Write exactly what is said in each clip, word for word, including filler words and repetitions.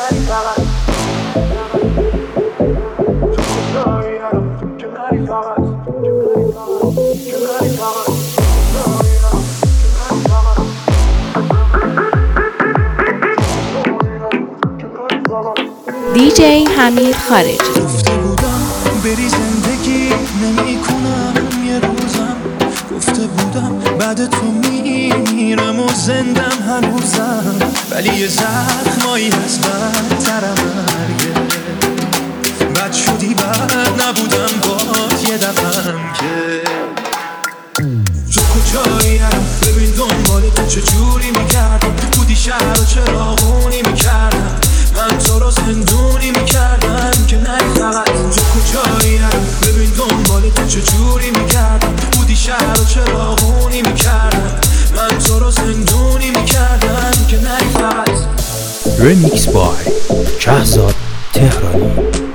دیجی حمید خارجی. گفته بودم بری زندگی نمی کنم یه روزم، گفته بودم بعد تو میرم و زندم هنوزم، ولی یه زخمایی هست بدتر مرگه. بد شدی بد نبودم باد یه دفعم که تو کجایی نرم ببین دنبال تو چجوری میکردم، بودی شهر و چراغونی میکردم، من تو رو زندونی میکردم که نری فقط. تو کجایی نرم ببین دنبال تو چجوری میکردم، بودی شهر و چراغونی میکردم، من تو رو زندونی میکردم که نری فقط. رمیکس بای شهزاد تهرانی.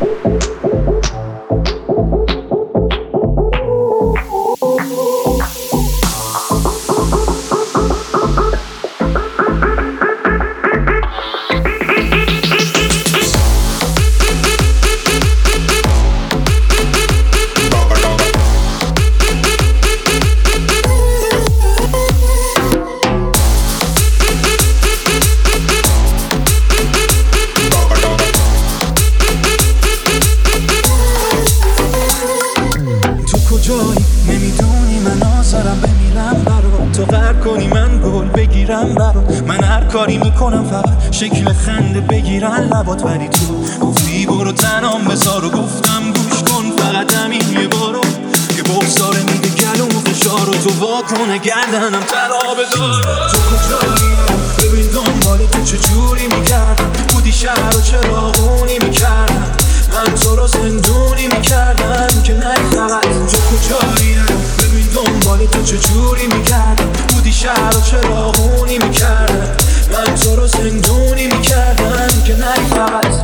نمیدونی من آزارم بمیرم برات، تو غر کنی من گل بگیرم برات، من هر کاری میکنم فقط شکل خنده بگیرن لبات، ولی تو گفتی برو تنام بذار و گفتم گوش کن فقط همین یه بارو، یه بغضاره میده گلوم فشار و تو واکنه گردنم طلا بدار. تو کجایی ببین دنبال تو چجوری میکردم، بودی شهر و چراغونی میکردم، من تو رو زندونی میکردم که نری فقط. تو کجایی ببین دنبال تو چجوری میکردم، بودی شهر و چراغونی میکردم، من تو رو زندونی میکردم که نری فقط.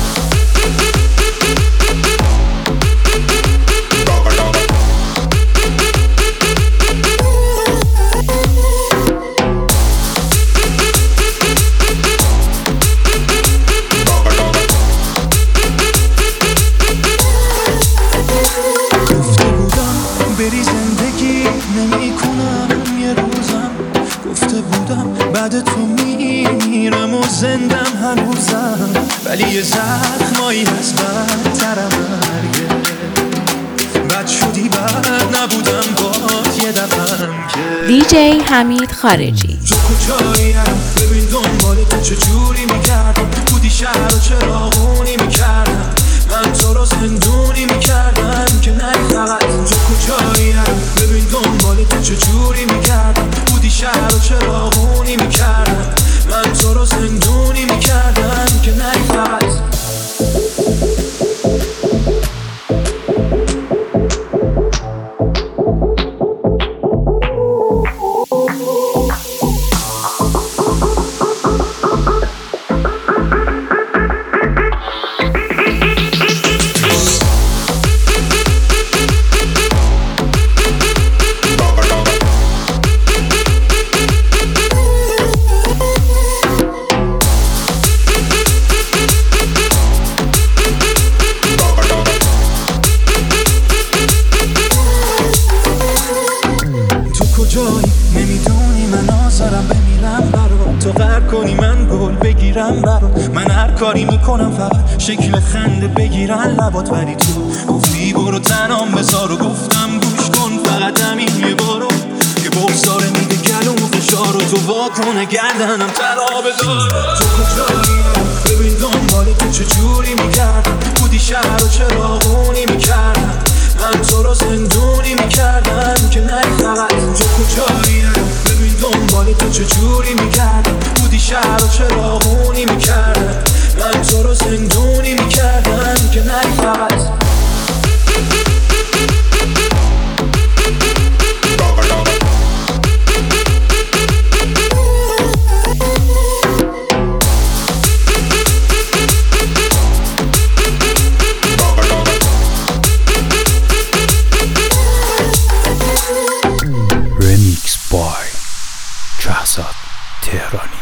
بری زندگی نمی کنم یه روزم، گفته بودم بعد تو میرم و زندم هنوزم، ولی یه زخمایی هست بدتر مرگه. بد شدی بد نبودم باد یه دفعم که دیجی حمید خارجی. تو کجایی نرم ببین دنبال تو چجوری میکردم، بودی شهر و چراغونی میکردم، من تو رو زندونی میکردم که نری فقط. تو کجایی نرم ببین دنبال تو چجوری میکردم، بودی شهر و چراغونی میکردم، من تو رو زندونی میکردم که نری فقط. نمیدونی من آزارم بمیرم برات، تو غر کنی من گل بگیرم برات، من هر کاری میکنم فقط شکل خنده بگیرن لبات، ولی تو گفتی برو تنام بذار و گفتم گوش کن فقط همین یه بارو، یه بغضاره میده گلوم فشار و تو واکنه گردنم طلا بدار. تو کجایی ببین دنبال تو چجوری میکردم، بودی شهر و چراغونی میکردم، من تو رو زندونی میکردم که نری فقط. تو کجایی ببین دنبال تو چجوری میکردم، بودی شهر و چراغونی میکردم، من تو رو زندونی میکردم که نری فقط. رمیکس بای شهزاد تهرانی.